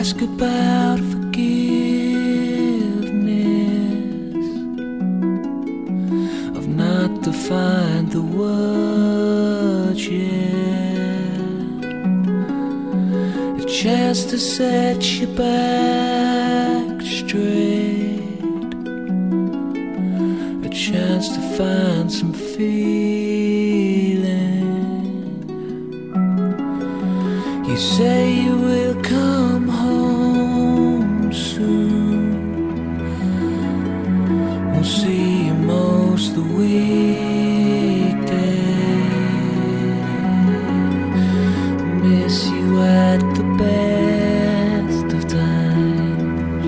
ask about forgiveness. I've not defined the words yet. A chance to set you back straight, a chance to find some feeling. You say you will come home soon. We'll see you most the weekdays. Miss you at the best of times.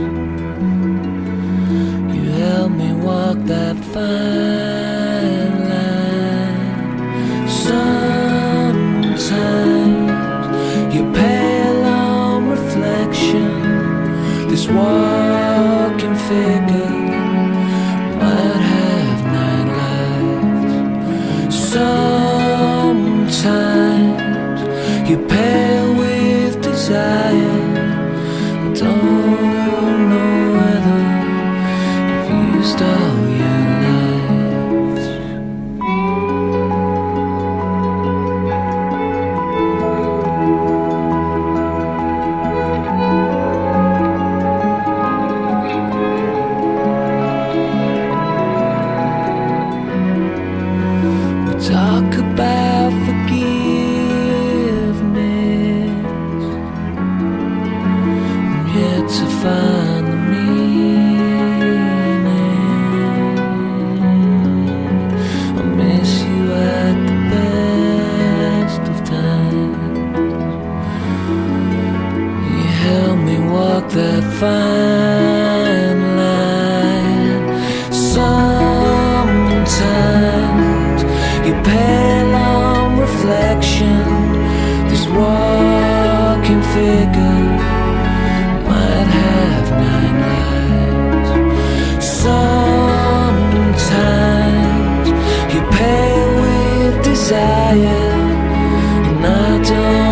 You help me walk that fine line. Sometimes your pale on reflection, this walking figure might have 9 lives. Sometimes you're pale with desire. I don't know whether you've used all your lives. Talk about forgiveness. I'm yet to find the meaning. I miss you at the best of times. You help me walk that fine line. Sometimes you pale on reflection, this walking figure might have 9 lives. Sometimes you pale with desire, and I don't